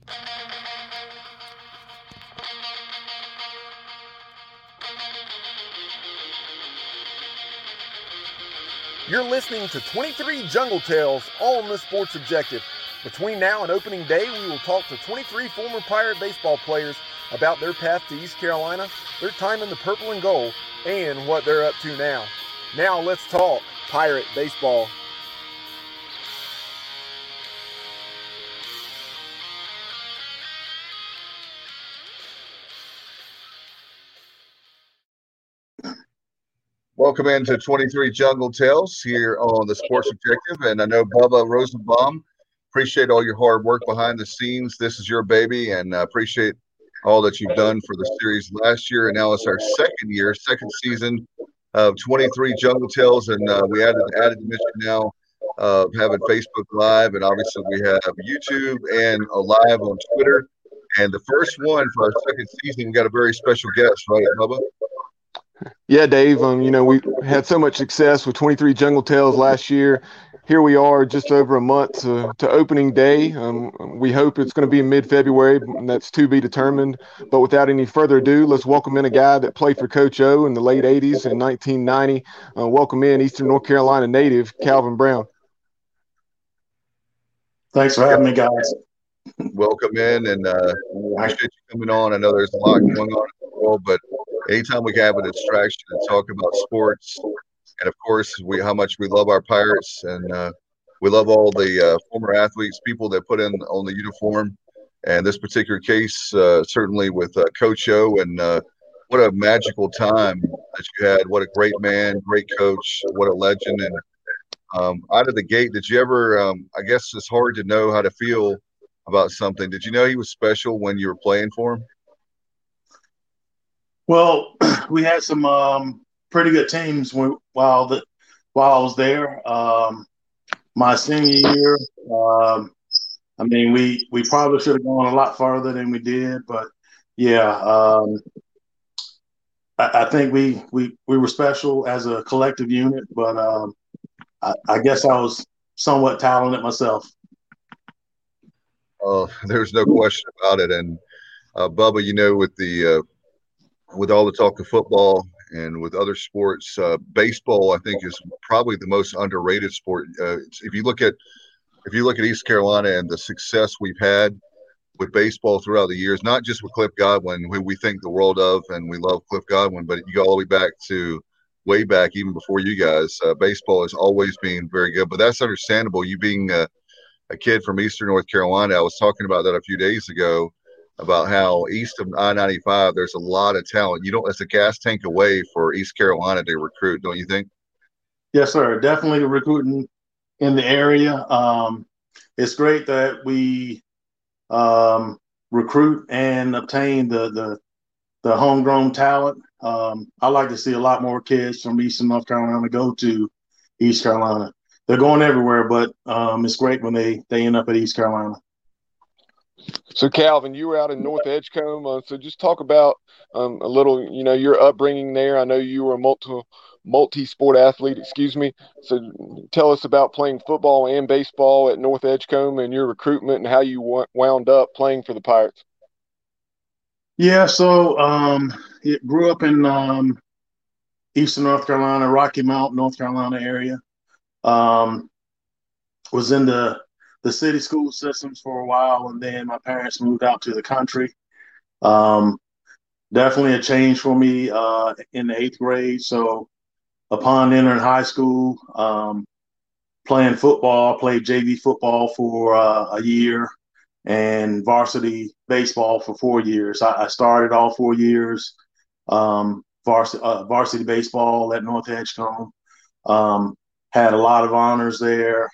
You're listening to 23 Jungle Tales on the Sports Objective. Between now and opening day, we will talk to 23 former Pirate baseball players about their path to East Carolina, their time in the purple and gold, and what they're up to now. Now let's talk Pirate baseball. Welcome into 23 Jungle Tales here on the Sports Objective. And I know Bubba Rosenbaum, appreciate all your hard work behind the scenes. This is your baby, and I appreciate all that you've done for the series last year. And now it's our second season of 23 Jungle Tales. And we added dimension now of having Facebook Live. And obviously we have YouTube and a live on Twitter. And the first one for our second season, we got a very special guest, right, Bubba? Yeah, Dave. We had so much success with 23 Jungle Tales last year. Here we are, just over a month to opening day. We hope it's going to be in mid-February, and that's to be determined. But without any further ado, let's welcome in a guy that played for Coach O in the late 80s and 1990. Welcome in Eastern North Carolina native, Calvin Brown. Thanks for having me, guys. Welcome in, and appreciate you coming on. I know there's a lot going on in the world, but anytime we can have a distraction and talk about sports, and of course, how much we love our Pirates, and we love all the former athletes, people that put in on the uniform. And this particular case, certainly with Coach O, and what a magical time that you had. What a great man, great coach, what a legend. And out of the gate, did you ever, I guess it's hard to know how to feel about something. Did you know he was special when you were playing for him? Well, we had some pretty good teams while I was there. My senior year, we probably should have gone a lot farther than we did, but yeah, I think we were special as a collective unit, but I guess I was somewhat talented myself. There's no question about it. And Bubba, with all the talk of football and with other sports, baseball, I think, is probably the most underrated sport. If you look at East Carolina and the success we've had with baseball throughout the years, not just with Cliff Godwin, who we think the world of, and we love Cliff Godwin, but you go all the way back to way back, even before you guys, baseball has always been very good. But that's understandable. You being a kid from Eastern North Carolina, I was talking about that a few days ago, about how east of I-95, there's a lot of talent. It's a gas tank away for East Carolina to recruit, don't you think? Yes, sir. Definitely recruiting in the area. It's great that we recruit and obtain the homegrown talent. I like to see a lot more kids from Eastern North Carolina go to East Carolina. They're going everywhere, but it's great when they end up at East Carolina. So, Calvin, you were out in North Edgecombe. So just talk about a little, your upbringing there. I know you were a multi-sport athlete, So tell us about playing football and baseball at North Edgecombe and your recruitment and how you wound up playing for the Pirates. Yeah, so grew up in Eastern North Carolina, Rocky Mount, North Carolina area. Was in the city school systems for a while, and then my parents moved out to the country. Definitely a change for me in the 8th grade. So upon entering high school, playing football, played JV football for a year and varsity baseball for 4 years. I started all 4 years varsity baseball at North Edgecombe. Had a lot of honors there.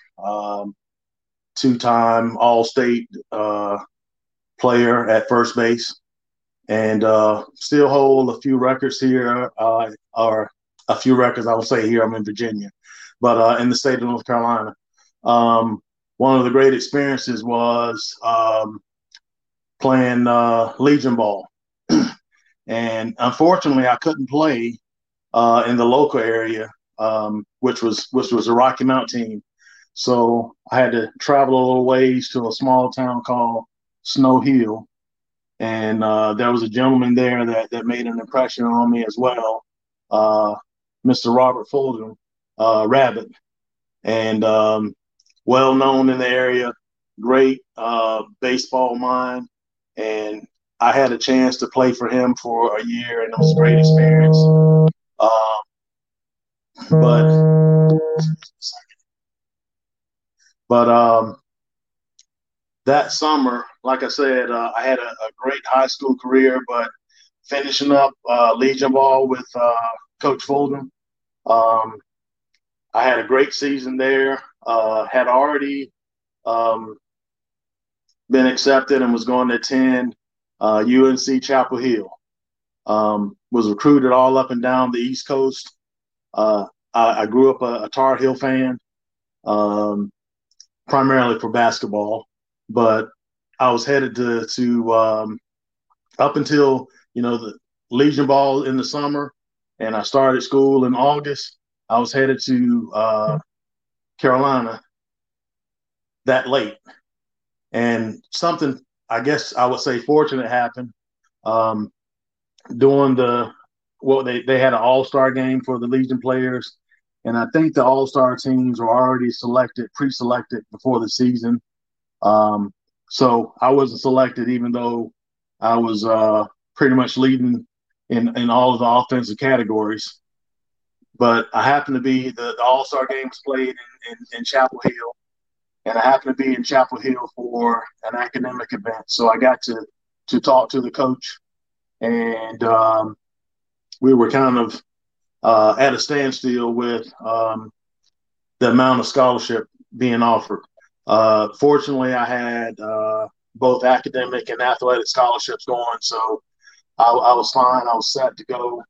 2-time All-State player at first base, and still hold a few records here, or a few records I will say here. I'm in Virginia, but in the state of North Carolina. One of the great experiences was playing Legion ball, and unfortunately I couldn't play in the local area, which was a Rocky Mount team. So I had to travel a little ways to a small town called Snow Hill. And there was a gentleman there that made an impression on me as well, Mr. Robert Fulton, Rabbit, and well known in the area, great baseball mind. And I had a chance to play for him for a year, and it was a great experience. But that summer, like I said, I had a great high school career, but finishing up Legion ball with Coach Fulton, I had a great season there. Had already been accepted and was going to attend UNC Chapel Hill. Was recruited all up and down the East Coast. I grew up a Tar Heel fan, primarily for basketball, but I was headed to up until the Legion ball in the summer, and I started school in August. I was headed to Carolina that late, and something I guess I would say fortunate happened. During they had an all-star game for the Legion players, and I think the all-star teams were already pre-selected before the season. So I wasn't selected, even though I was pretty much leading in all of the offensive categories. But I happened to be the all-star game was played in Chapel Hill, and I happened to be in Chapel Hill for an academic event. So I got to talk to the coach, and we were kind of at a standstill with the amount of scholarship being offered. Fortunately, I had both academic and athletic scholarships going, so I was fine. I was set to go,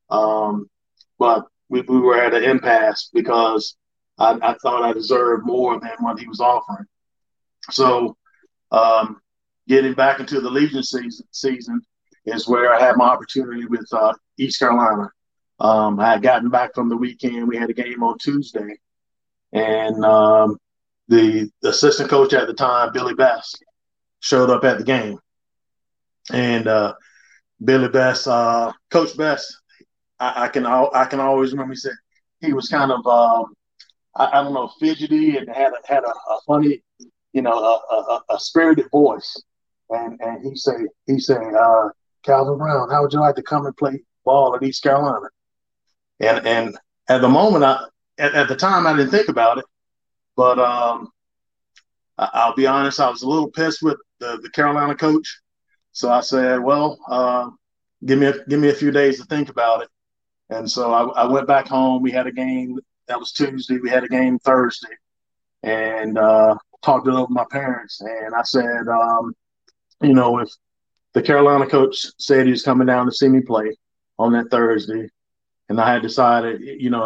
but we were at an impasse because I thought I deserved more than what he was offering. So getting back into the Legion season is where I had my opportunity with East Carolina. I had gotten back from the weekend. We had a game on Tuesday, and the assistant coach at the time, Billy Best, showed up at the game. And Billy Best, Coach Best, I can always remember he said he was kind of I don't know, fidgety, and had a funny, a spirited voice. And he said, Calvin Brown, how would you like to come and play ball at East Carolina? And at the moment, at the time, I didn't think about it, but I'll be honest, I was a little pissed with the Carolina coach. So I said, well, give me a few days to think about it. And so I went back home. We had a game that was Tuesday. We had a game Thursday, and talked it over with my parents. And I said, if the Carolina coach said he was coming down to see me play on that Thursday, and I had decided,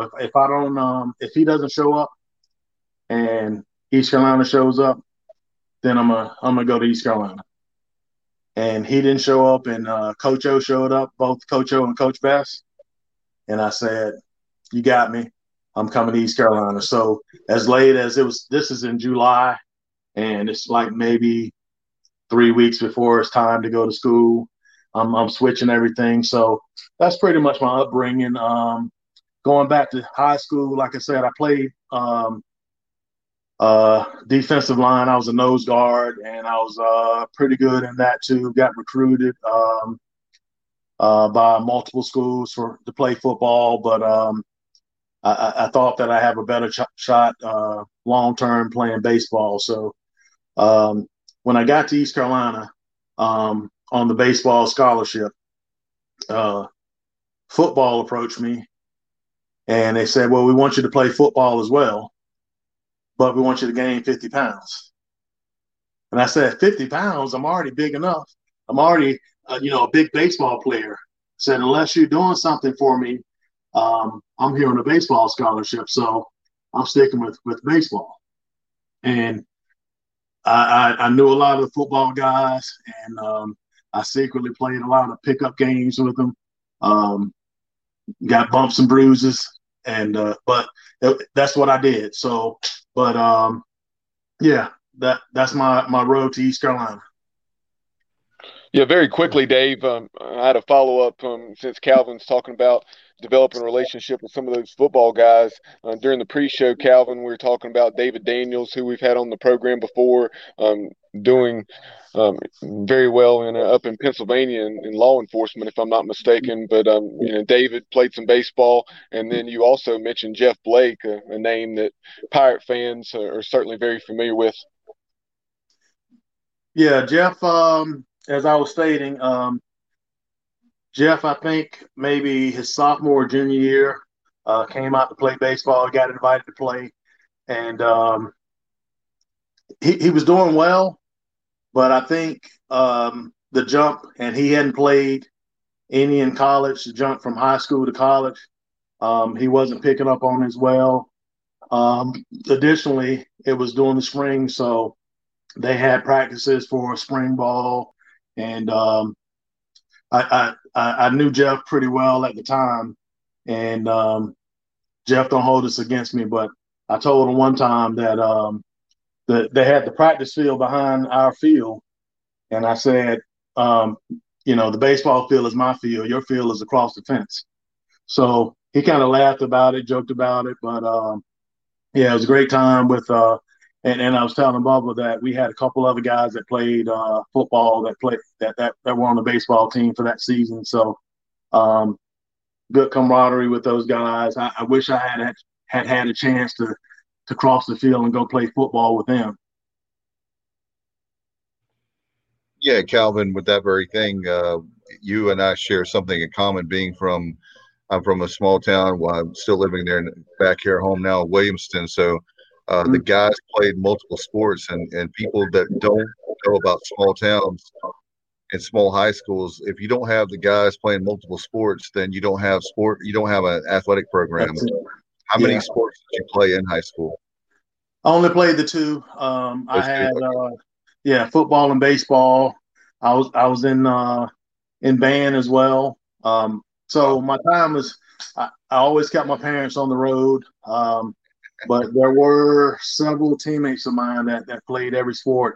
if he doesn't show up and East Carolina shows up, then I'm gonna go to East Carolina. And he didn't show up, and Coach O showed up, both Coach O and Coach Best. And I said, you got me. I'm coming to East Carolina. So as late as this is in July, and it's like maybe 3 weeks before it's time to go to school. I'm switching everything. So that's pretty much my upbringing. Going back to high school, like I said, I played defensive line. I was a nose guard, and I was pretty good in that too. Got recruited by multiple schools to play football, but I thought that I have a better shot long-term playing baseball. So when I got to East Carolina on the baseball scholarship, football approached me, and they said, well, we want you to play football as well, but we want you to gain 50 pounds. And I said, 50 pounds? I'm already big enough. I'm already, a big baseball player. I said, unless you're doing something for me, I'm here on a baseball scholarship, so I'm sticking with baseball. And I knew a lot of the football guys, and I secretly played a lot of pickup games with them. Got bumps and bruises, and but that's what I did. So, but that's my road to East Carolina. Yeah, very quickly, Dave. I had a follow-up since Calvin's talking about developing a relationship with some of those football guys. During the pre-show, Calvin, we were talking about David Daniels, who we've had on the program before, doing very well up in Pennsylvania in law enforcement, if I'm not mistaken. But David played some baseball, and then you also mentioned Jeff Blake, a name that Pirate fans are certainly very familiar with. Yeah, Jeff. As I was stating, Jeff, I think maybe his sophomore or junior year, came out to play baseball. He got invited to play, and he was doing well. But I think the jump, and he hadn't played any in college, the jump from high school to college, he wasn't picking up on as well. Additionally, it was during the spring, so they had practices for spring ball, and I knew Jeff pretty well at the time, and Jeff, don't hold this against me, but I told him one time that they had the practice field behind our field, and I said, the baseball field is my field, your field is across the fence. So he kind of laughed about it, joked about it, but yeah, it was a great time with. And I was telling Bubba that we had a couple other guys that played football that were on the baseball team for that season. So good camaraderie with those guys. I wish I had a chance to cross the field and go play football with them. Yeah, Calvin, with that very thing, you and I share something in common. I'm from a small town. Well, I'm still living there back here home now, Williamston. So the guys played multiple sports, and people that don't know about small towns and small high schools, if you don't have the guys playing multiple sports, then you don't have an athletic program. How many sports did you play in high school? I only played the two. I had football and baseball. I was in band as well. So my time was I always kept my parents on the road. But there were several teammates of mine that played every sport,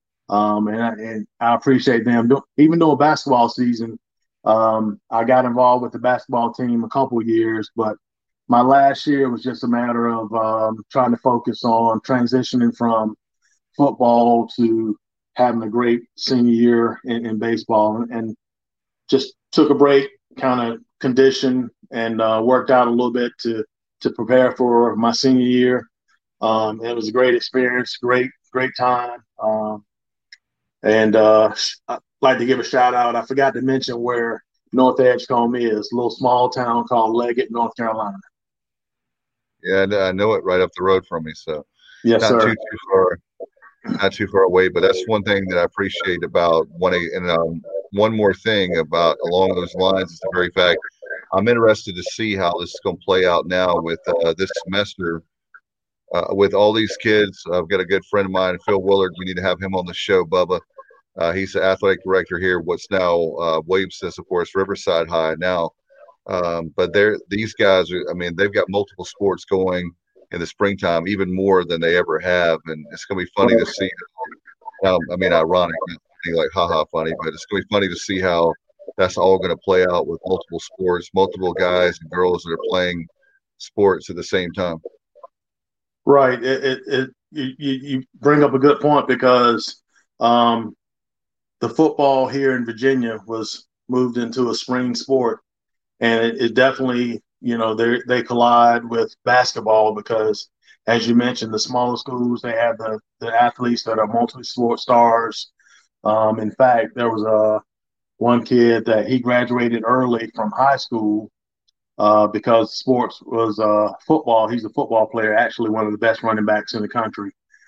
and I appreciate them. Even during basketball season, I got involved with the basketball team a couple of years, but my last year was just a matter of trying to focus on transitioning from football to having a great senior year in baseball, and just took a break, kind of conditioned, and worked out a little bit to prepare for my senior year. It was a great experience, great time. And I'd like to give a shout out. I forgot to mention where North Edgecombe is, a little small town called Leggett, North Carolina. Yeah, I know it right up the road from me. So yes, not sir. Not too far away. But that's one thing that I appreciate about one more thing about along those lines is the very fact I'm interested to see how this is going to play out now with this semester with all these kids. I've got a good friend of mine, Phil Willard. We need to have him on the show, Bubba. He's the athletic director here, what's now Williamston, of course, Riverside High now. But these guys they've got multiple sports going in the springtime, even more than they ever have. And it's going to be funny to see. Ironic, like haha funny, but it's going to be funny to see how that's all going to play out with multiple sports, multiple guys and girls that are playing sports at the same time. Right. You bring up a good point because the football here in Virginia was moved into a spring sport, and it definitely, they collide with basketball because, as you mentioned, the smaller schools, they have the athletes that are multi-sport stars. In fact, there was one kid that he graduated early from high school because sports was football. He's a football player, actually one of the best running backs in the country.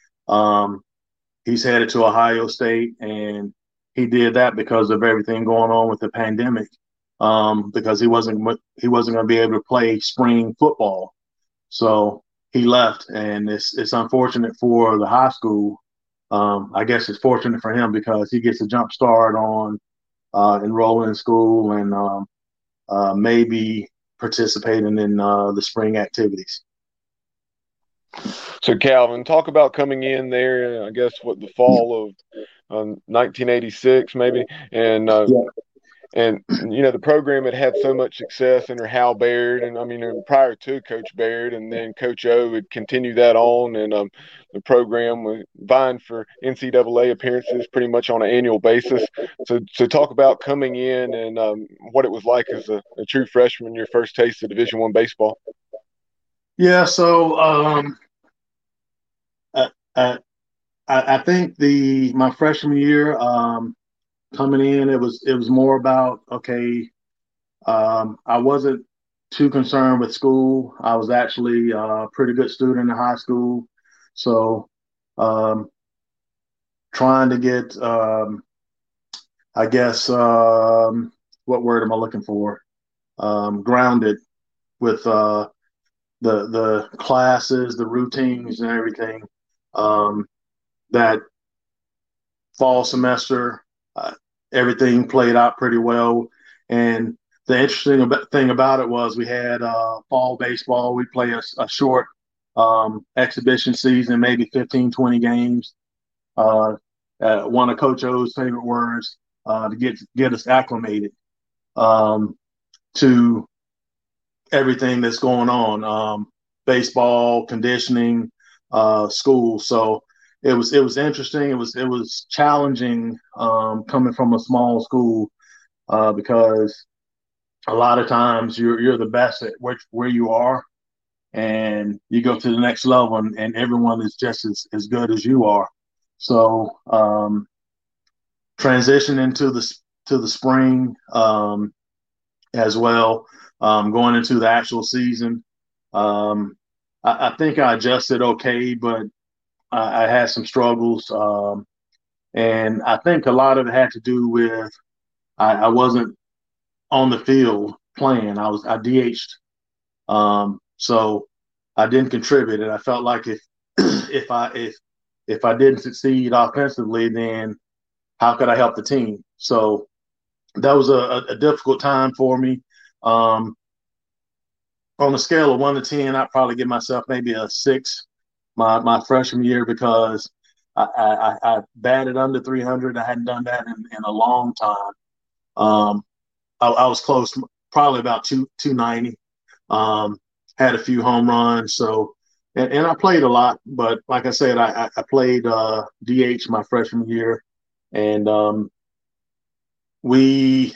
He's headed to Ohio State, and he did that because of everything going on with the pandemic, because he wasn't going to be able to play spring football. So he left, and it's unfortunate for the high school. I guess it's fortunate for him because he gets a jump start on enrolling in school and maybe participating in the spring activities. So Calvin, talk about coming in there, I guess, the fall of 1986 maybe, and Yeah. and the program had so much success under Hal Baird, and I mean prior to Coach Baird, and then Coach O would continue that on, and the program was vying for NCAA appearances pretty much on an annual basis. So talk about coming in and what it was like as a true freshman, your first taste of Division I baseball. Yeah. So I think my freshman year. Coming in, it was more about, okay, I wasn't too concerned with school. I was actually a pretty good student in high school. So trying to get, I guess, what word am I looking for? Grounded with the classes, the routines and everything. That fall semester, everything played out pretty well. And the interesting thing about it was we had fall baseball. We play a short exhibition season, maybe 15, 20 games. One of Coach O's favorite words to get us acclimated to everything that's going on, baseball, conditioning, school. So it was interesting. It was challenging coming from a small school because a lot of times you're the best at where you are, and you go to the next level, and everyone is just as good as you are. So transition into the spring as well, going into the actual season. I think I adjusted okay, but I had some struggles. And I think a lot of it had to do with I wasn't on the field playing. I DH'd. So I didn't contribute. And I felt like if I didn't succeed offensively, then how could I help the team? So that was a difficult time for me. On a scale of 1 to 10, I'd probably give myself maybe a 6 my freshman year because I batted under 300. I hadn't done that in a long time. I was close, probably about 290. Had a few home runs. So, and I played a lot, but like I said, I played DH my freshman year, and we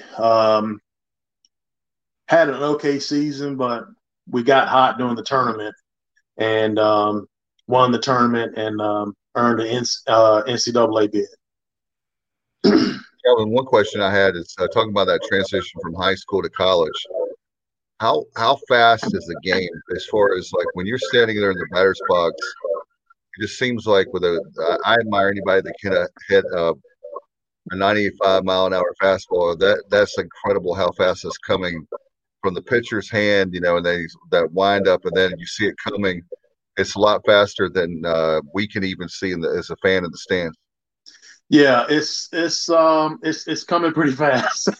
had an okay season, but we got hot during the tournament and won the tournament and earned an NCAA bid. Calvin, one question I had is talking about that transition from high school to college. How fast is the game as far as like when you're standing there in the batter's box? It just seems like I admire anybody that can hit a 95-mile-an-hour fastball. That's incredible how fast it's coming from the pitcher's hand, and then that wind up, and then you see it coming. It's a lot faster than we can even see as a fan in the stands. Yeah, it's coming pretty fast.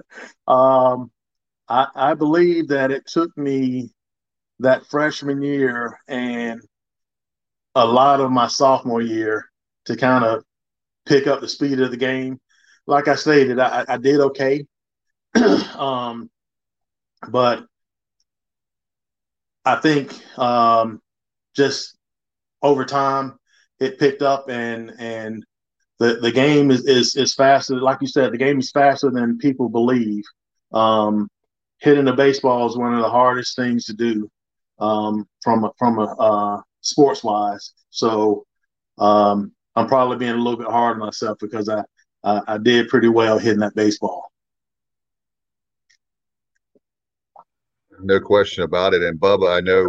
I believe that it took me that freshman year and a lot of my sophomore year to kind of pick up the speed of the game. Like I stated, I did okay. But I think just over time it picked up and the game is faster. Like you said, the game is faster than people believe. Hitting a baseball is one of the hardest things to do from a sports wise. So I'm probably being a little bit hard on myself because I did pretty well hitting that baseball. No question about it. And Bubba, I know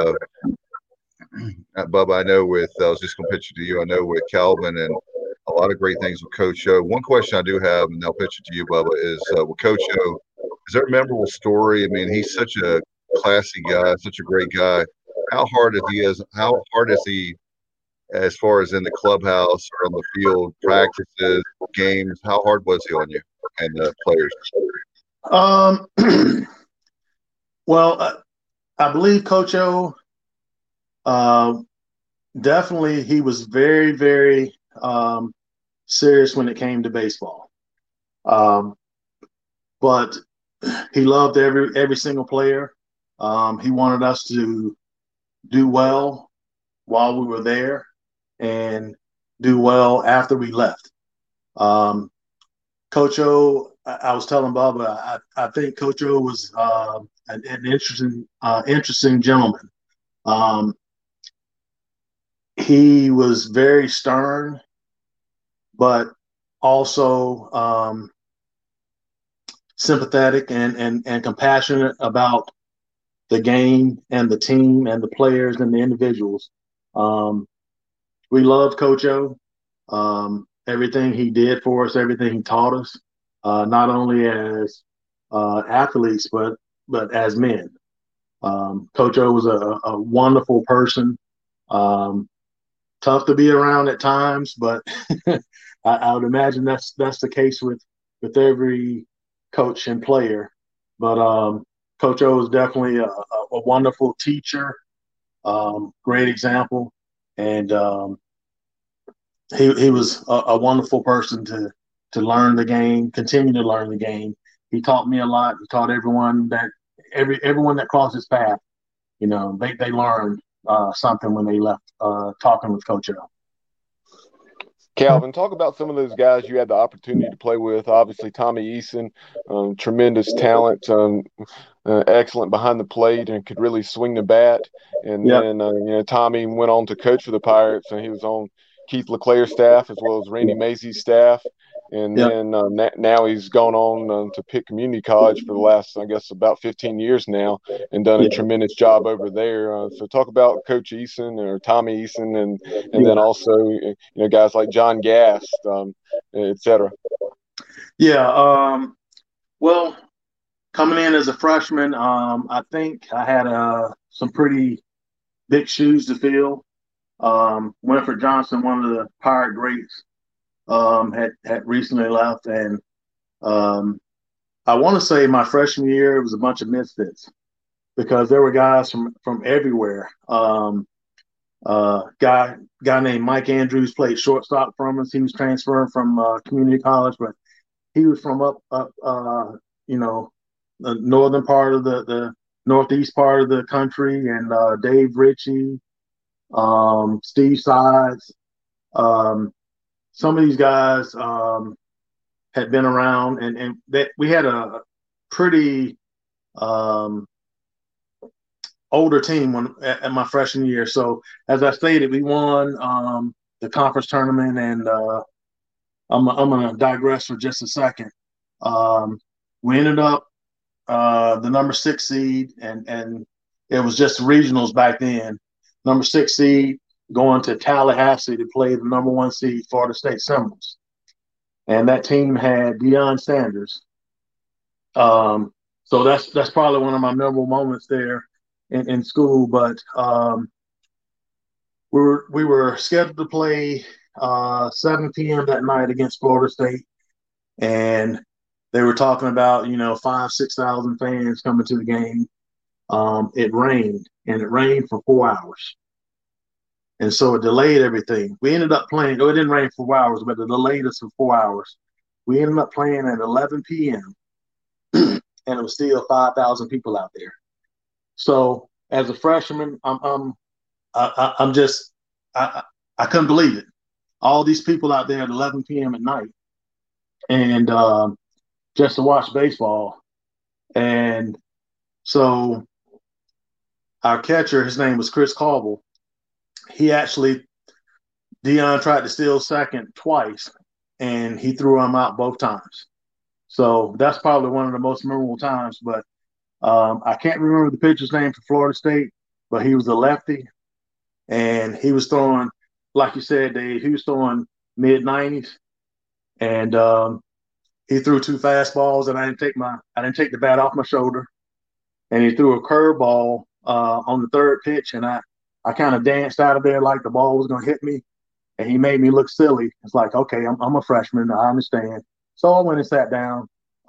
I was just going to pitch it to you. I know with Calvin and a lot of great things with Coach O. One question I do have, and I'll pitch it to you, Bubba, is with Coach O, is there a memorable story? I mean, he's such a classy guy, such a great guy. How hard is he as far as in the clubhouse or on the field, practices, games? How hard was he on you and the players? Well, I believe Coach O, definitely he was very, very serious when it came to baseball. But he loved every single player. He wanted us to do well while we were there and do well after we left. Coach O, I was telling Bubba, I think Coach O was an interesting gentleman. He was very stern, but also sympathetic and compassionate about the game and the team and the players and the individuals. We loved Coach O. Everything he did for us, everything he taught us, not only as athletes but as men. Coach O was a wonderful person. Tough to be around at times, but I would imagine that's the case with every coach and player. But Coach O is definitely a wonderful teacher, great example, and he was a wonderful person to learn the game, continue to learn the game. He taught me a lot. He taught everyone that crossed his path. They learned something when they left talking with Coach O. Calvin, talk about some of those guys you had the opportunity to play with. Obviously, Tommy Eason, tremendous talent, excellent behind the plate, and could really swing the bat. And then, Tommy went on to coach for the Pirates, and he was on Keith LeClaire's staff as well as Randy Mazey's staff. And then now he's gone on to Pitt Community College for the last, I guess, about 15 years now, and done a tremendous job over there. So talk about Coach Eason or Tommy Eason, and then also guys like John Gast, et cetera. Yeah. Well, coming in as a freshman, I think I had some pretty big shoes to fill. Winfred Johnson, one of the Pirate greats, had recently left, and I want to say my freshman year it was a bunch of misfits because there were guys from everywhere. Guy named Mike Andrews played shortstop from us. He was transferring from community college, but he was from up the northern part of the northeast part of the country, and Dave Ritchie, Steve Sides. Some of these guys had been around, and that we had a pretty older team at my freshman year. So as I stated, we won the conference tournament, and I'm going to digress for just a second. We ended up the number 6 seed, and it was just regionals back then. Number 6 seed going to Tallahassee to play the number 1 seed Florida State Seminoles. And that team had Deion Sanders. So that's probably one of my memorable moments there in school. But we were scheduled to play 7 p.m. that night against Florida State. And they were talking about, 5,000-6,000 fans coming to the game. It rained, and it rained for 4 hours. And so it delayed everything. We ended up playing. It didn't rain for 4 hours, but it delayed us for 4 hours. We ended up playing at 11 p.m. and it was still 5,000 people out there. So as a freshman, I couldn't believe it. All these people out there at 11 p.m. at night, and just to watch baseball. And so our catcher, his name was Chris Cauble. Deion tried to steal second twice, and he threw him out both times. So that's probably one of the most memorable times. But I can't remember the pitcher's name for Florida State, but he was a lefty, and he was throwing, like you said, Dave, he was throwing mid-90s, and he threw 2 fastballs, and I didn't take the bat off my shoulder, and he threw a curveball on the 3rd pitch, and I kind of danced out of there like the ball was going to hit me, and he made me look silly. It's like, okay, I'm a freshman. I understand. So I went and sat down.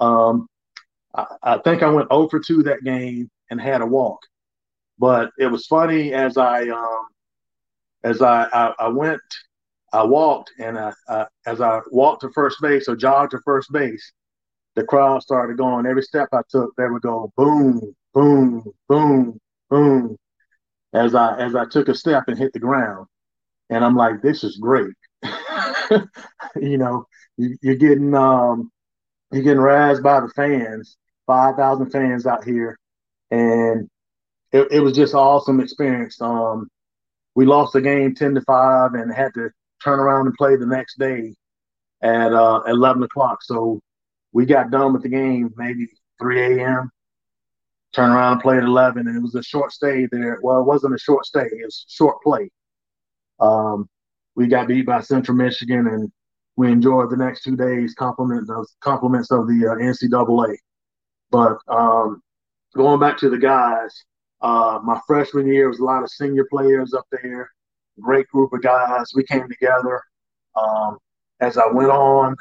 I think I went 0 for 2 that game and had a walk. But it was funny as I went. I walked, and as I walked to first base or jogged to first base, the crowd started going. Every step I took, they would go boom, boom, boom, boom. As I took a step and hit the ground, and I'm like, this is great. you know, you're getting razzed by the fans, 5,000 fans out here, and it was just an awesome experience. We lost the game 10-5 and had to turn around and play the next day at 11 o'clock. So we got done with the game maybe 3 a.m. Turn around and play at 11, and it was a short stay there. Well, it wasn't a short stay; it was short play. Um, we got beat by Central Michigan, and we enjoyed the next 2 days compliments of the NCAA. But going back to the guys, my freshman year was a lot of senior players up there, great group of guys. We came together. As I went on,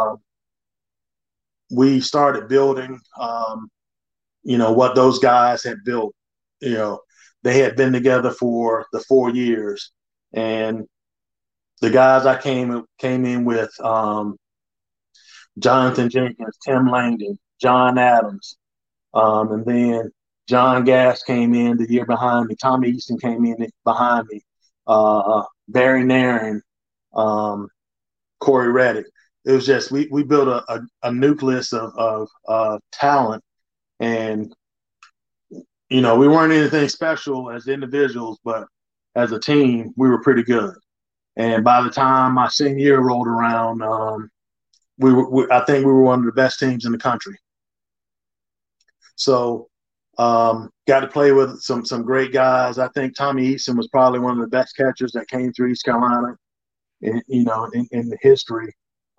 we started building, what those guys had built. They had been together for the 4 years. And the guys I came in with, Jonathan Jenkins, Tim Langdon, John Adams, and then John Gass came in the year behind me. Tommy Easton came in behind me. Barry Nairn, Corey Reddick. It was just we built a nucleus of talent, and we weren't anything special as individuals, but as a team, we were pretty good. And by the time my senior year rolled around, I think we were one of the best teams in the country. So got to play with some great guys. I think Tommy Easton was probably one of the best catchers that came through East Carolina in the history.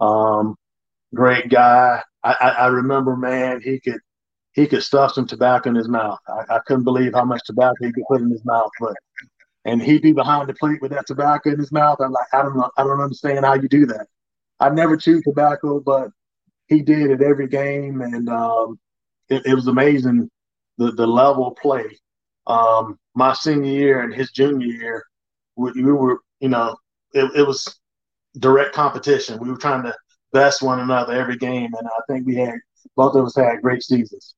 Great guy. I remember, man, he could stuff some tobacco in his mouth. I couldn't believe how much tobacco he could put in his mouth. And he'd be behind the plate with that tobacco in his mouth. I'm like, I don't understand how you do that. I never chewed tobacco, but he did at every game, and it was amazing the level of play. My senior year and his junior year, we were, it was direct competition. We were trying to best one another every game, and I think both of us had great seasons.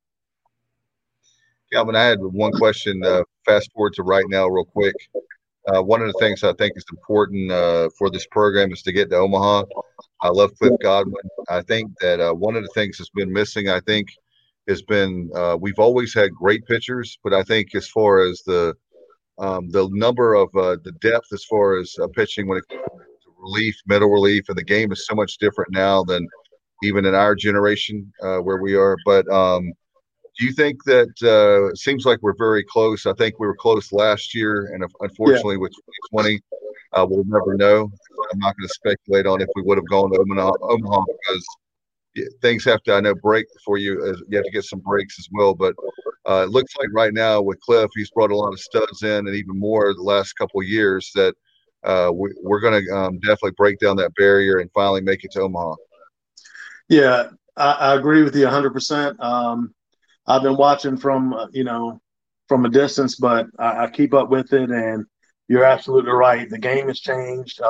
Calvin, I had one question. Fast forward to right now, real quick. One of the things I think is important for this program is to get to Omaha. I love Cliff Godwin. I think that one of the things that's been missing, has been we've always had great pitchers, but I think as far as the number of the depth as far as pitching when it comes to relief, middle relief, and the game is so much different now than even in our generation where we are. But do you think that it seems like we're very close? I think we were close last year, and unfortunately with 2020, we'll never know. I'm not going to speculate on if we would have gone to Omaha because things have to, break for you. You have to get some breaks as well. But it looks like right now with Cliff, he's brought a lot of studs in, and even more the last couple of years that we're going to definitely break down that barrier and finally make it to Omaha. Yeah, I agree with you 100%. I've been watching from a distance, but I keep up with it, and you're absolutely right. The game has changed.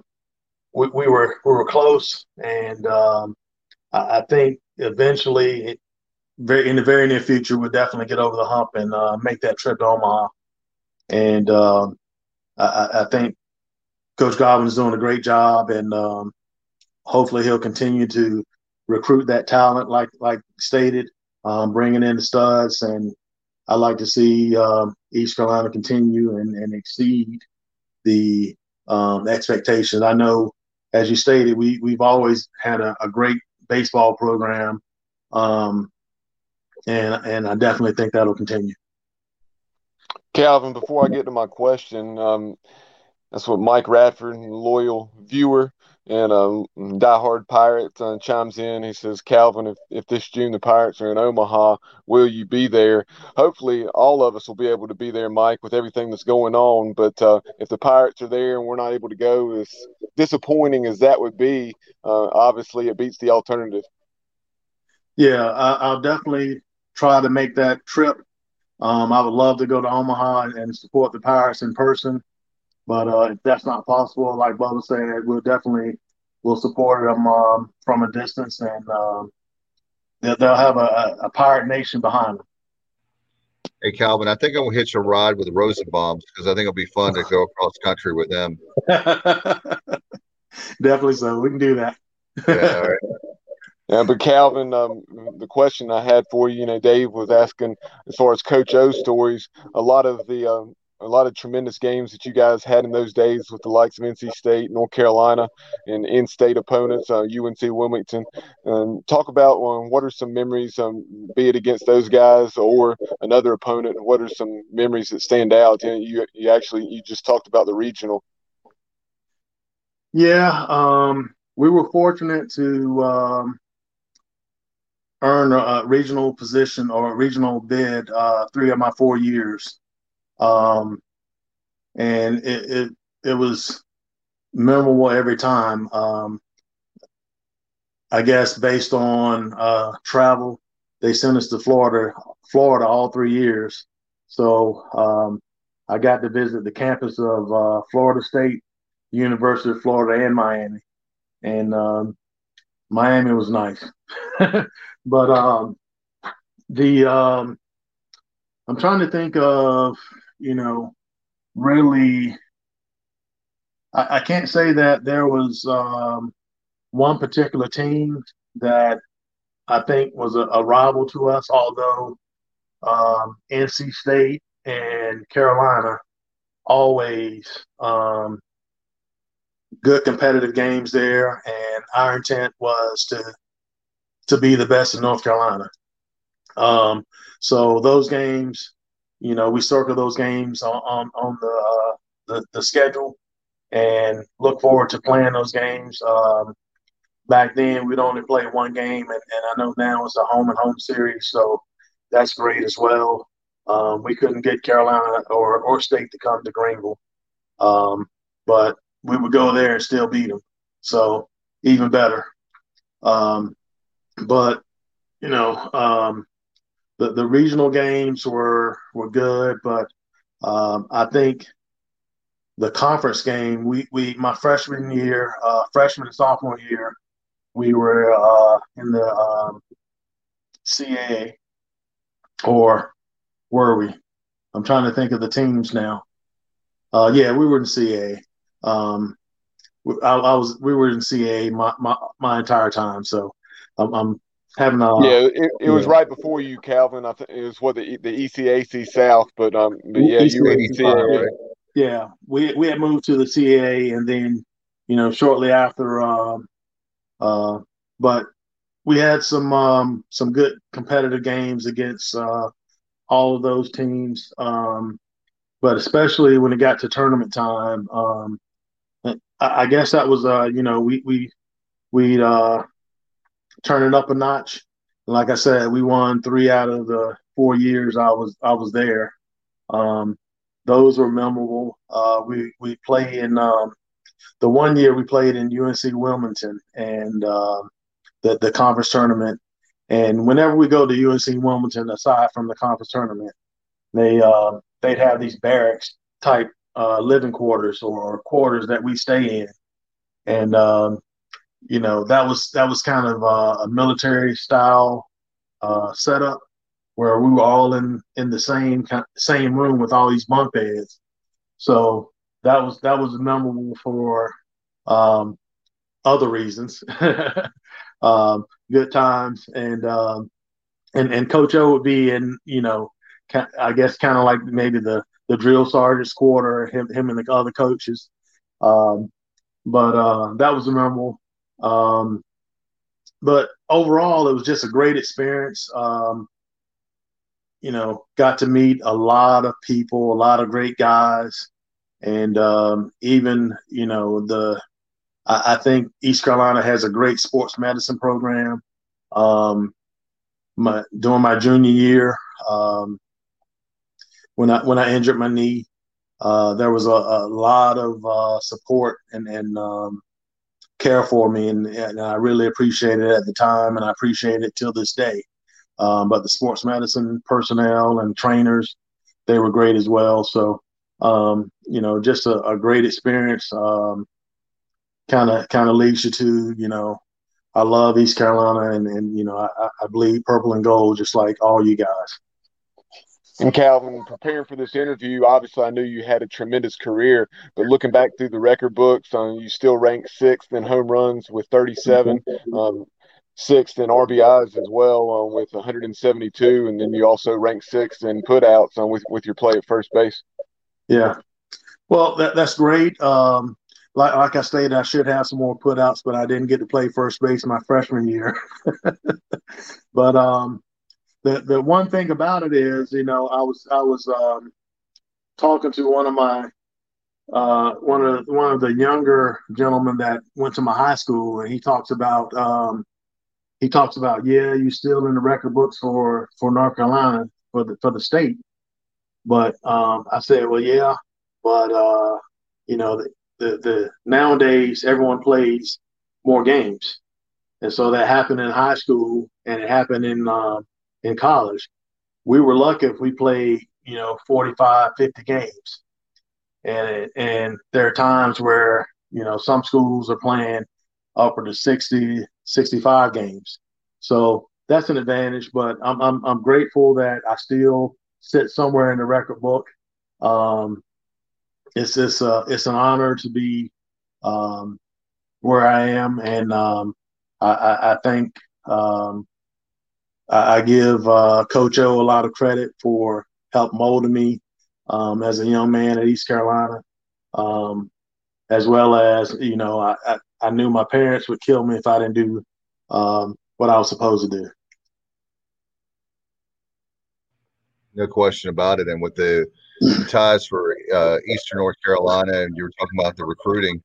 We were close, and I think eventually, in the very near future, we'll definitely get over the hump and make that trip to Omaha. And I think Coach Godwin is doing a great job, and hopefully he'll continue to recruit that talent, like stated. Bringing in the studs, and I like to see East Carolina continue and exceed the expectations. I know, as you stated, we've always had a great baseball program, and I definitely think that'll continue. Calvin, before I get to my question, that's what Mike Radford, loyal viewer and diehard Pirate, chimes in. He says, Calvin, if this June the Pirates are in Omaha, will you be there? Hopefully all of us will be able to be there, Mike, with everything that's going on. But if the Pirates are there and we're not able to go, as disappointing as that would be, obviously it beats the alternative. Yeah, I'll definitely try to make that trip. I would love to go to Omaha and support the Pirates in person. But if that's not possible, like Bubba said, we'll support them from a distance, and they'll have a Pirate Nation behind Hey, Calvin, I think I'm gonna hitch a ride with the Rosenbaums because I think it'll be fun to go across country with them. them. Definitely so. We can do that. Yeah, all right. Yeah, but Calvin, the question I had for you, Dave was asking as far as Coach O stories. A lot of tremendous games that you guys had in those days with the likes of NC State, North Carolina, and in-state opponents, UNC Wilmington. Talk about what are some memories, be it against those guys or another opponent. What are some memories that stand out? You just talked about the regional. Yeah, we were fortunate to earn a regional position or a regional bid 3 of my 4 years. Um, and it was memorable every time. I guess based on travel, they sent us to Florida all 3 years. So I got to visit the campus of Florida State, University of Florida, and Miami. And Miami was nice. But the I'm trying to think of, you know, really, I can't say that there was one particular team that I think was a rival to us, although NC State and Carolina always good competitive games there, and our intent was to be the best in North Carolina. So those games, we circle those games on the schedule and look forward to playing those games. Back then, we'd only play one game, and I know now it's a home and home series, so that's great as well. We couldn't get Carolina or State to come to Greenville, but we would go there and still beat them, so even better. Um, but the regional games were good, but I think the conference game, we my freshman year, freshman and sophomore year, we were in the CAA, or were we? I'm trying to think of the teams now. Yeah, we were in CAA. We were in CAA my entire time, so I'm having it was right before you, Calvin. I think it was the ECAC South, but yeah, you were in CAA. Right? Yeah, we had moved to the CAA, and then shortly after. But we had some good competitive games against all of those teams. But especially when it got to tournament time, I guess that was we turn it up a notch. Like I said, we won 3 out of the 4 years I was there. Those were memorable. We played in the one year we played in UNC Wilmington and the conference tournament. And whenever we go to UNC Wilmington, aside from the conference tournament, they'd have these barracks type living quarters or quarters that we stay in, and that was kind of a military style setup where we were all in the same room with all these bunk beds. So that was memorable for other reasons, good times, and Coach O would be in, I guess kind of like maybe the drill sergeant's quarter, him and the other coaches. But that was memorable. But overall, it was just a great experience. Got to meet a lot of people, a lot of great guys, and even I think East Carolina has a great sports medicine program. During my junior year, when I injured my knee, there was a lot of support and care for me, and I really appreciated it at the time, and I appreciate it till this day. But the sports medicine personnel and trainers, they were great as well. So Just a great experience. Kind of leads you to, I love East Carolina, and I bleed purple and gold just like all you guys. And Calvin, preparing for this interview, obviously I knew you had a tremendous career, but looking back through the record books, you still ranked sixth in home runs with 37, sixth in RBIs as well with 172, and then you also ranked sixth in putouts with your play at first base. Yeah, well, that's great. Like I stated, I should have some more putouts, but I didn't get to play first base my freshman year. But the one thing about it is, I was talking to one of my one of the younger gentlemen that went to my high school, and he talks about, yeah, you still in the record books for North Carolina for the state. But I said, well, yeah, but the nowadays everyone plays more games, and so that happened in high school and it happened in college. We were lucky if we played 45, 50 games, and there are times where some schools are playing upward to 60, 65 games. So that's an advantage, but I'm grateful that I still sit somewhere in the record book. Um, it's an honor to be where I am, and I think I give Coach O a lot of credit for help molding me as a young man at East Carolina, as well as I knew my parents would kill me if I didn't do what I was supposed to do. No question about it. And with the ties for Eastern North Carolina, and you were talking about the recruiting,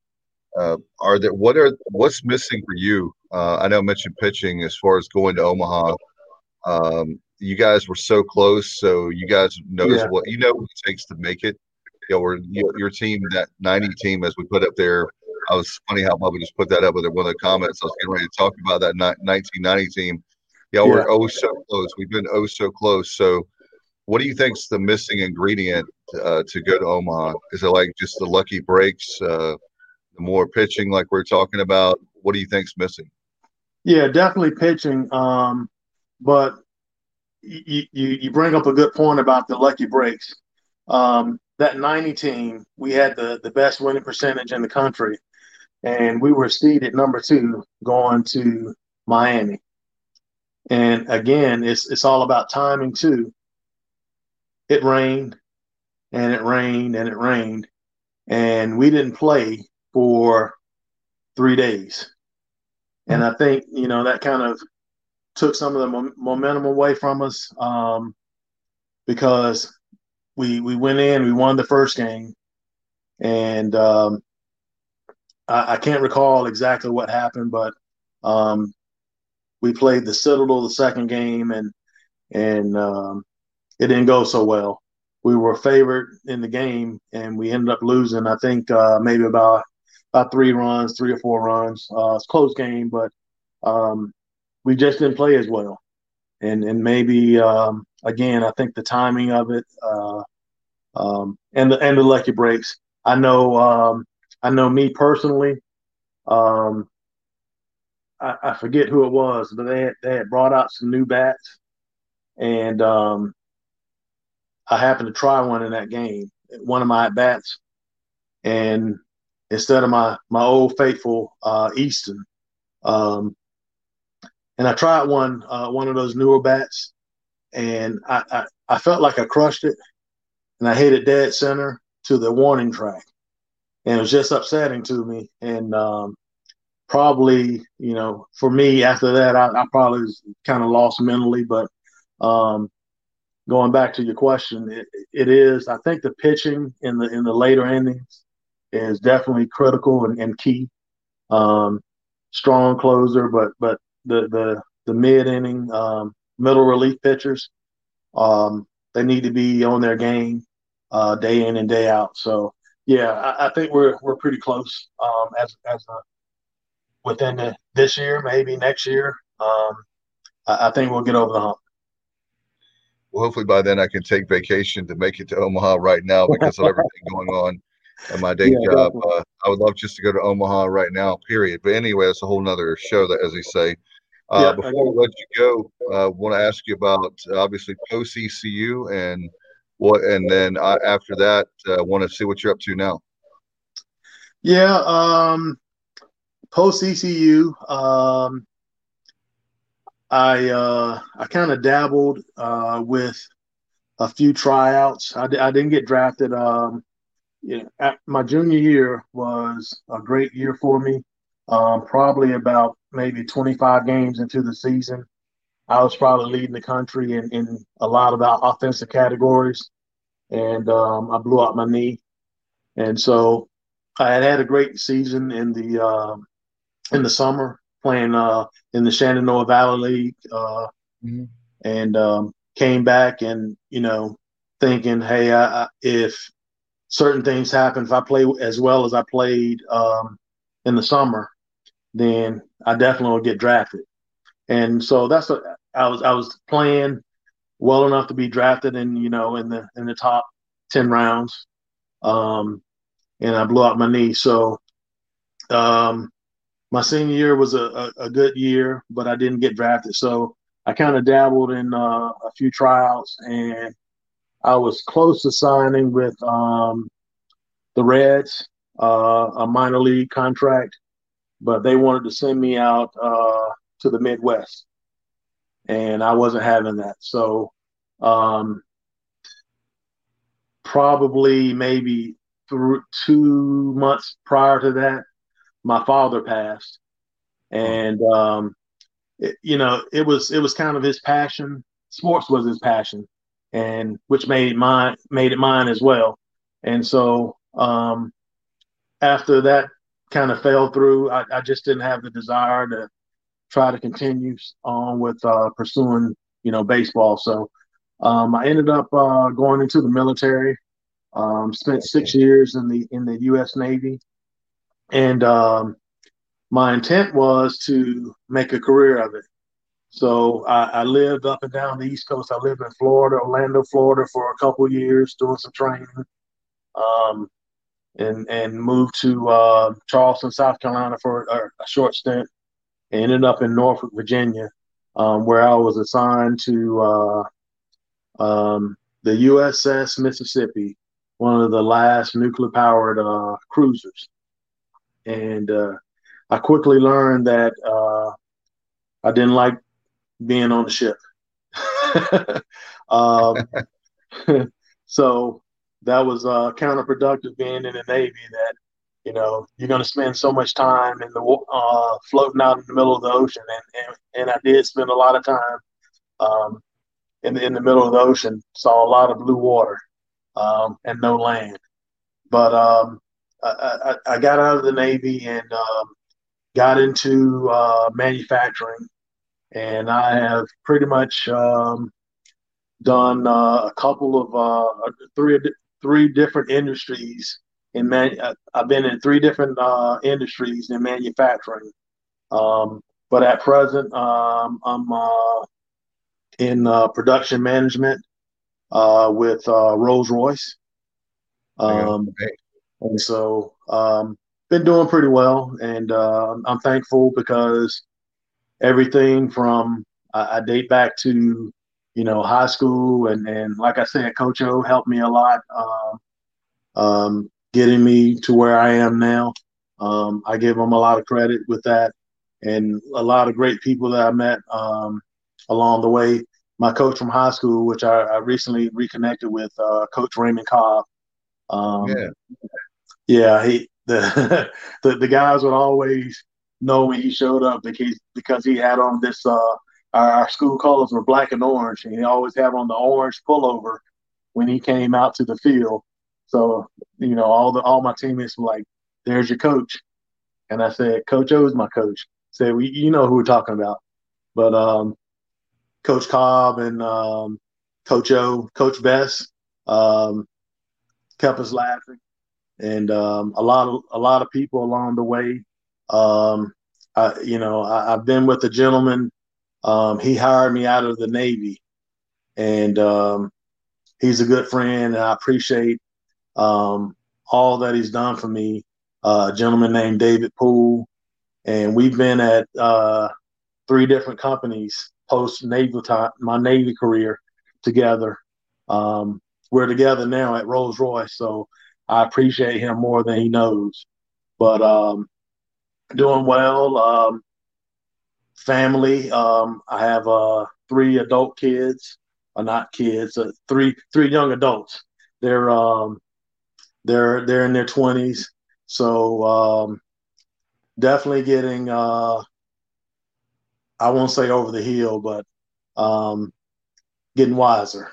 what's missing for you? I know I mentioned pitching as far as going to Omaha. You guys were so close, so you guys knows what it takes to make it. Your team, that 90 team, as we put up there. I was funny how Bubba just put that up with one of the comments. I was getting ready to talk about that 1990 team. We're so close. We've been so close. So, what do you think's the missing ingredient to go to Omaha? Is it like just the lucky breaks, the more pitching, like we're talking about? What do you think's missing? Yeah, definitely pitching. But you bring up a good point about the lucky breaks. That 90 team, we had the best winning percentage in the country, and we were seeded number 2 going to Miami. And again, it's all about timing too. It rained and it rained and it rained, and we didn't play for 3 days. And I think that kind of took some of the momentum away from us, because we went in, we won the first game, and I can't recall exactly what happened, but we played the Citadel the second game, and it didn't go so well. We were favored in the game, and we ended up losing. I think maybe about 3 or 4 runs. It's a close game, but we just didn't play as well. And maybe again, I think the timing of it and the lucky breaks. I know me personally. I forget who it was, but they had brought out some new bats, and I happened to try one in that game, one of my at bats, and instead of my old faithful Easton, and I tried one of those newer bats, and I felt like I crushed it, and I hit it dead center to the warning track, and it was just upsetting to me. And probably, for me after that, I probably was kind of lost mentally. But going back to your question, it is. I think the pitching in the later innings is definitely critical and key. Strong closer, but the mid inning, middle relief pitchers, they need to be on their game day in and day out. So yeah, I think we're pretty close as within this year, maybe next year. I think we'll get over the hump. hopefully by then I can take vacation to make it to Omaha right now because of everything going on at my day job. I would love just to go to Omaha right now, period. But anyway, that's a whole nother show, that, as they say. Before we let you go, I want to ask you about obviously post ECU and then after that, I want to see what you're up to now. Yeah, post ECU, I kind of dabbled with a few tryouts. I didn't get drafted. My junior year was a great year for me. Probably about maybe 25 games into the season, I was probably leading the country in a lot of offensive categories, and I blew out my knee. And so I had a great season in the summer playing in the Shenandoah Valley League, and came back and thinking, hey, if certain things happen, if I play as well as I played in the summer, then I definitely will get drafted. And so that's what I was playing well enough to be drafted in the top 10 rounds, and I blew out my knee. So my senior year was a good year, but I didn't get drafted. So I kind of dabbled in a few tryouts, and I was close to signing with the Reds, a minor league contract, but they wanted to send me out to the Midwest, and I wasn't having that. So probably maybe through 2 months prior to that, my father passed, and it was kind of his passion. Sports was his passion, and which made it mine as well. And so after that kind of fell through, I just didn't have the desire to try to continue on with pursuing baseball. So I ended up going into the military. Spent 6 years in the U.S. Navy, and my intent was to make a career of it. So I lived up and down the East Coast. I lived in Florida, Orlando, Florida, for a couple of years doing some training, and moved to Charleston, South Carolina for a short stint, and ended up in Norfolk, Virginia, where I was assigned to the USS Mississippi, one of the last nuclear-powered cruisers. And I quickly learned that I didn't like being on the ship. So that was counterproductive being in the Navy, that you're going to spend so much time in the floating out in the middle of the ocean, and I did spend a lot of time in the middle of the ocean. Saw a lot of blue water and no land. But I got out of the Navy and got into manufacturing, and I have pretty much done a couple of three different industries. I've been in 3 different industries in manufacturing, but at present I'm in production management with Rolls-Royce, and so been doing pretty well, and I'm thankful because everything from I date back to high school, and like I said, Coach O helped me a lot, getting me to where I am now. I give him a lot of credit with that, and a lot of great people that I met along the way. My coach from high school, which I recently reconnected with, Coach Raymond Cobb. He the guys would always know when he showed up because he had on this. Our school colors were black and orange, and he always had on the orange pullover when he came out to the field. So all my teammates were like, "There's your coach," and I said, "Coach O is my coach." Said, "You know who we're talking about," but Coach Cobb and Coach O, Coach Bess, kept us laughing, and a lot of people along the way. I've been with a gentleman. He hired me out of the Navy, and he's a good friend, and I appreciate all that he's done for me. A gentleman named David Poole, and we've been at 3 different companies post naval time, my Navy career together. We're together now at Rolls Royce, so I appreciate him more than he knows. But doing well. Family. I have 3 adult kids, or not kids, three young adults. They're they're in their 20s, so definitely getting I won't say over the hill, but getting wiser.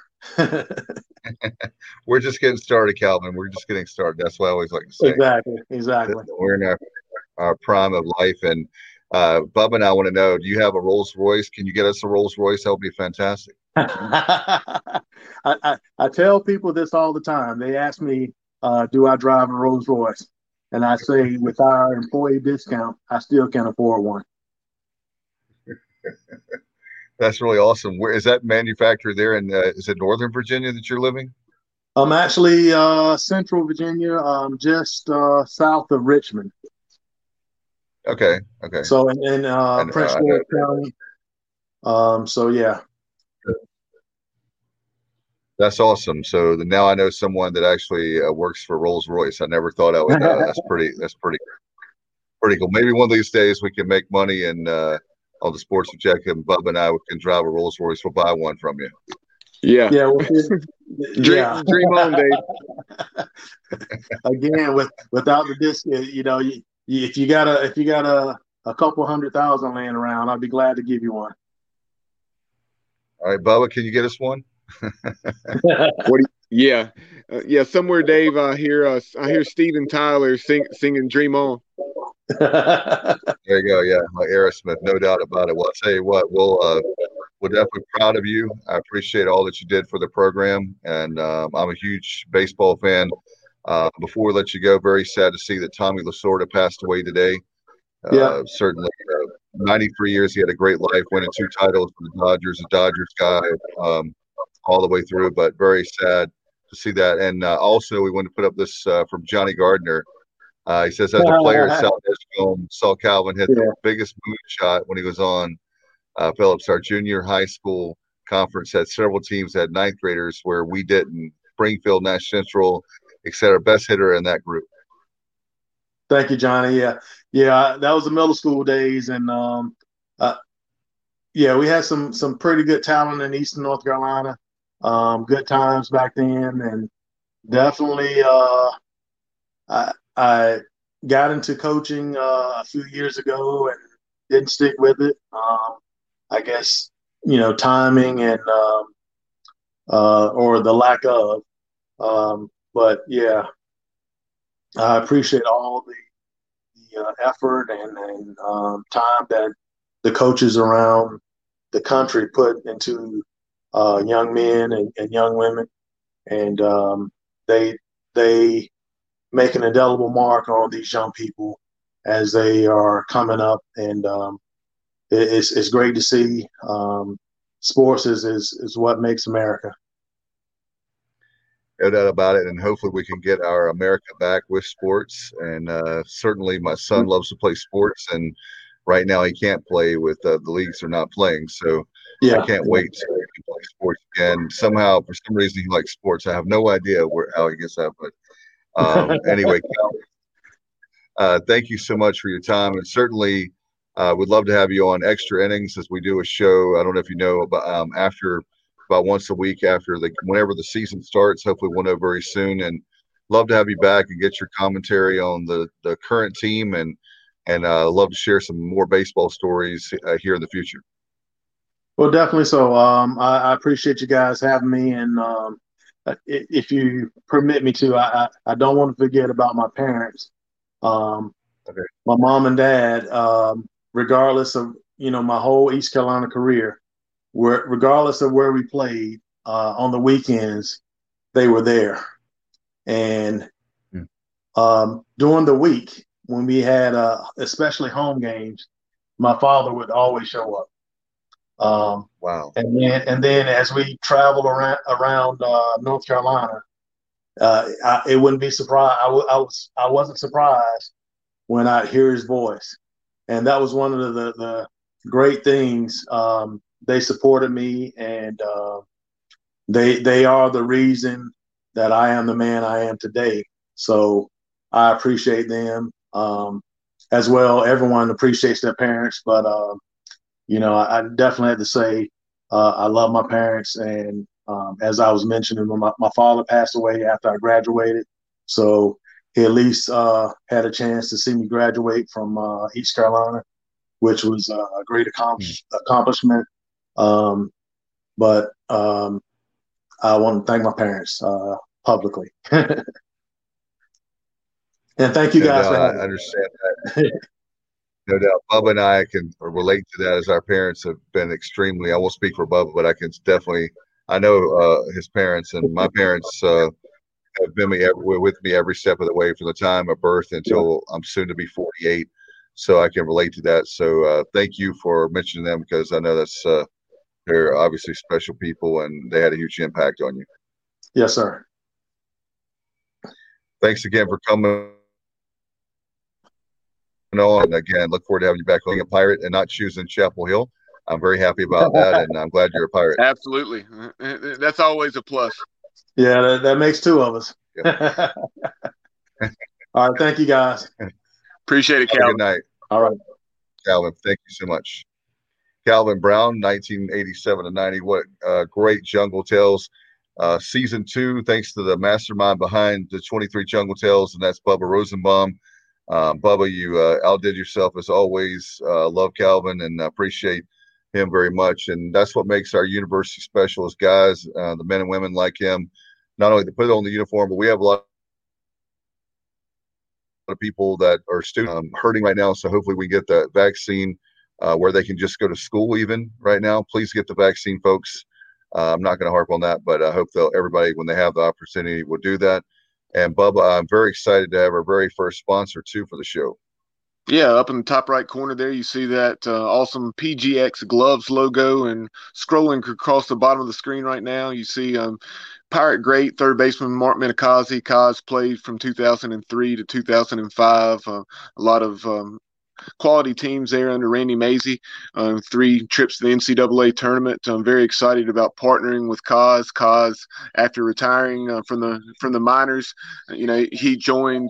We're just getting started, Calvin. We're just getting started. That's what I always like to say. Exactly. We're in our prime of life. And Bubba and I want to know, do you have a Rolls Royce? Can you get us a Rolls Royce? That would be fantastic. I tell people this all the time. They ask me, do I drive a Rolls Royce? And I say, with our employee discount, I still can't afford one. That's really awesome. Where is that manufactured there? And is it Northern Virginia that you're living? I'm actually Central Virginia, just south of Richmond. Okay. So in Prince George County. So yeah. That's awesome. So now I know someone that actually works for Rolls Royce. I never thought I would. That's pretty cool. Maybe one of these days we can make money and on the Sports Objective. Bubba and I can drive a Rolls Royce. We'll buy one from you. Yeah. Dream on, Dave. Again, without the disc, if you got a couple 100,000 laying around, I'd be glad to give you one. All right, Bubba, can you get us one? Yeah. Somewhere, Dave. I hear Steven Tyler singing "Dream On." There you go. Yeah, like Aerosmith, no doubt about it. Well, I'll tell you what, we're definitely proud of you. I appreciate all that you did for the program, and I'm a huge baseball fan. Before we let you go, very sad to see that Tommy Lasorda passed away today. Certainly, 93 years. He had a great life, winning 2 titles for the Dodgers, a Dodgers guy all the way through, but very sad to see that. And also, we want to put up this from Johnny Gardner. He says, as a player at South Edgecombe, saw Calvin hit the biggest moonshot when he was on Phillips. Our junior high school conference had several teams that had 9th graders where we didn't. Springfield, Nash Central, etc. Best hitter in that group. Thank you, Johnny. Yeah. That was the middle school days, and we had some pretty good talent in Eastern North Carolina. Good times back then, and definitely I got into coaching a few years ago and didn't stick with it. I guess timing and or the lack of. But yeah, I appreciate all the effort and time that the coaches around the country put into young men and young women, and they make an indelible mark on these young people as they are coming up, and it's great to see. Sports is what makes America. No doubt about it, and hopefully we can get our America back with sports. And certainly my son loves to play sports, and right now he can't play with the leagues are not playing. So I can't wait to play sports again. Somehow, for some reason, he likes sports. I have no idea how he gets that, but anyway, Cal, thank you so much for your time, and certainly would love to have you on Extra Innings as we do a show. I don't know if you know about after about once a week after whenever the season starts. Hopefully we'll know very soon, and love to have you back and get your commentary on the current team, and love to share some more baseball stories here in the future. Well, definitely so. I appreciate you guys having me, and if you permit me to, I don't want to forget about my parents. My mom and dad, regardless of my whole East Carolina career, regardless of where we played on the weekends, they were there. And during the week, when we had especially home games, my father would always show up. Wow. And then as we traveled around North Carolina, it wouldn't be surprised. I wasn't surprised when I hear his voice, and that was one of the great things. They supported me, and they are the reason that I am the man I am today. So I appreciate them as well. Everyone appreciates their parents, but I definitely had to say I love my parents. And as I was mentioning, my father passed away after I graduated, so he at least had a chance to see me graduate from East Carolina, which was a great accomplishment. But I want to thank my parents publicly. And thank you No guys for doubt. having I me. understand that. No doubt. Bubba and I can relate to that, as our parents have been extremely, I won't speak for Bubba, but I can definitely, I know his parents and my parents have been with me every step of the way from the time of birth Yeah. until I'm soon to be 48. So I can relate to that. So thank you for mentioning them, because I know they're obviously special people and they had a huge impact on you. Yes, sir. Thanks again for coming on. And again, look forward to having you back being a Pirate and not choosing Chapel Hill. I'm very happy about that, and I'm glad you're a Pirate. Absolutely. That's always a plus. Yeah, that makes two of us. Yeah. All right. Thank you, guys. Appreciate it, Have a Calvin. good night. All right. Calvin, thank you so much. Calvin Brown, 1987 to 90. What great Jungle Tales. Season 2, thanks to the mastermind behind the 23 Jungle Tales, and that's Bubba Rosenbaum. Bubba, you outdid yourself as always. Love Calvin and appreciate him very much. And that's what makes our university special, is guys, the men and women like him, not only to put on the uniform, but we have a lot of people that are students hurting right now. So hopefully we get that vaccine where they can just go to school even right now. Please get the vaccine, folks. I'm not going to harp on that, but I hope everybody, when they have the opportunity, will do that. And Bubba, I'm very excited to have our very first sponsor too for the show. Yeah, up in the top right corner there, you see that awesome PGX Gloves logo, and scrolling across the bottom of the screen right now, you see Pirate great third baseman Mark Minikazi. Kaz played from 2003 to 2005. A lot of quality teams there under Randy Mazey. 3 trips to the NCAA tournament. I'm very excited about partnering with Kaz. Kaz, after retiring from the minors, he joined.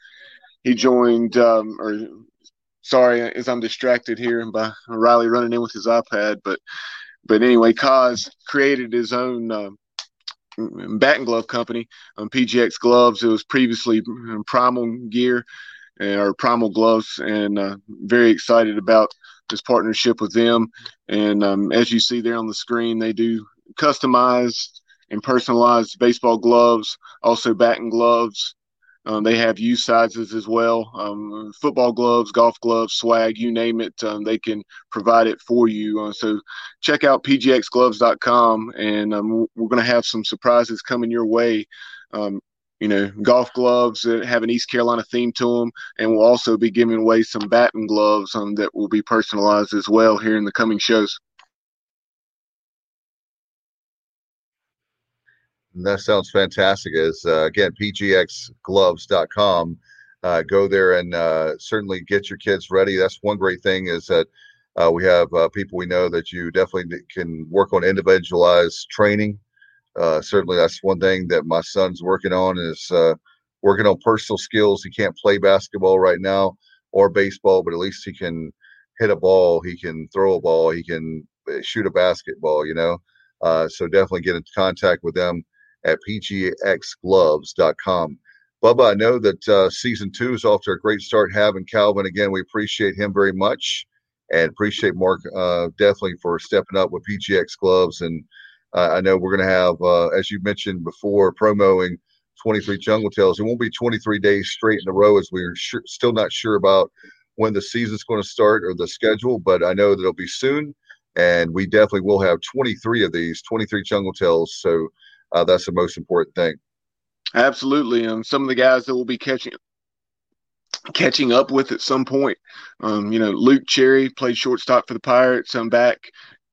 As I'm distracted here and by Riley running in with his iPad, but anyway, Kaz created his own batting glove company, PGX Gloves. It was previously Primal Gear or Primal Gloves, and very excited about this partnership with them. And as you see there on the screen, they do customized and personalized baseball gloves, also batting gloves. They have youth sizes as well. Football gloves, golf gloves, swag, you name it. They can provide it for you. So check out pgxgloves.com, and we're going to have some surprises coming your way. Golf gloves that have an East Carolina theme to them, and we'll also be giving away some batting gloves that will be personalized as well here in the coming shows. That sounds fantastic. Again, pgxgloves.com. Go there and certainly get your kids ready. That's one great thing, is that we have people we know that you definitely can work on individualized training. Certainly that's one thing that my son's working on, is working on personal skills. He can't play basketball right now or baseball, but at least he can hit a ball. He can throw a ball. He can shoot a basketball, so definitely get in contact with them at pgxgloves.com. Bubba, I know that season 2 is off to a great start having Calvin. Again, we appreciate him very much, and appreciate Mark definitely for stepping up with PGX Gloves. And I know we're going to have, as you mentioned before, promoting 23 Jungle Tales. It won't be 23 days straight in a row, as we're still not sure about when the season's going to start or the schedule, but I know that it'll be soon. And we definitely will have 23 of these, 23 Jungle Tales. So that's the most important thing. Absolutely. Some of the guys that will be catching up with at some point. Luke Cherry played shortstop for the Pirates. I'm back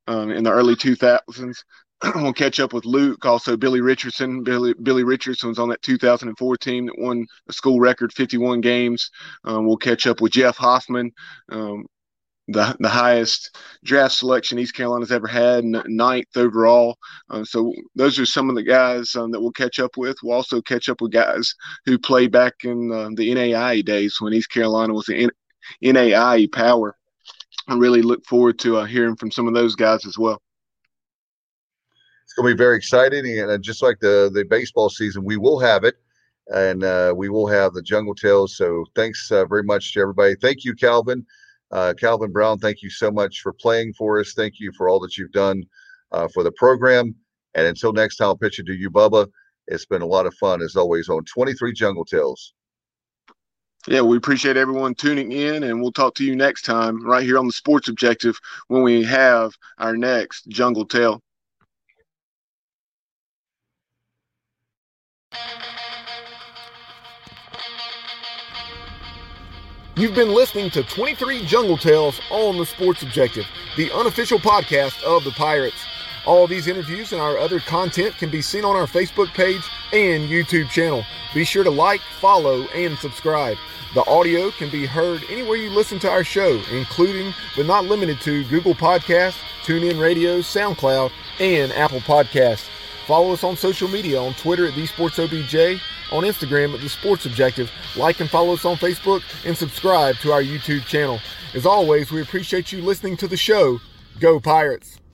in the early 2000s. We'll catch up with Luke, also Billy Richardson. Billy Richardson was on that 2004 team that won a school record 51 games. We'll catch up with Jeff Hoffman, the highest draft selection East Carolina's ever had, 9th overall. So those are some of the guys that we'll catch up with. We'll also catch up with guys who played back in the NAIA days when East Carolina was the NAIA power. I really look forward to hearing from some of those guys as well. It's going to be very exciting, and just like the baseball season, we will have it, and we will have the Jungle Tales. So thanks very much to everybody. Thank you, Calvin. Calvin Brown, thank you so much for playing for us. Thank you for all that you've done for the program. And until next time, I'll pitch it to you, Bubba. It's been a lot of fun, as always, on 23 Jungle Tales. Yeah, we appreciate everyone tuning in, and we'll talk to you next time right here on the Sports Objective when we have our next Jungle Tale. You've been listening to 23 Jungle Tales on the Sports Objective, the unofficial podcast of the Pirates. All these interviews and our other content can be seen on our Facebook page and YouTube channel. Be sure to like, follow, and subscribe. The audio can be heard anywhere you listen to our show, including but not limited to Google Podcasts, TuneIn Radio, SoundCloud, and Apple Podcasts. Follow us on social media on Twitter at TheSportsOBJ, on Instagram at The Sports Objective. Like and follow us on Facebook and subscribe to our YouTube channel. As always, we appreciate you listening to the show. Go Pirates!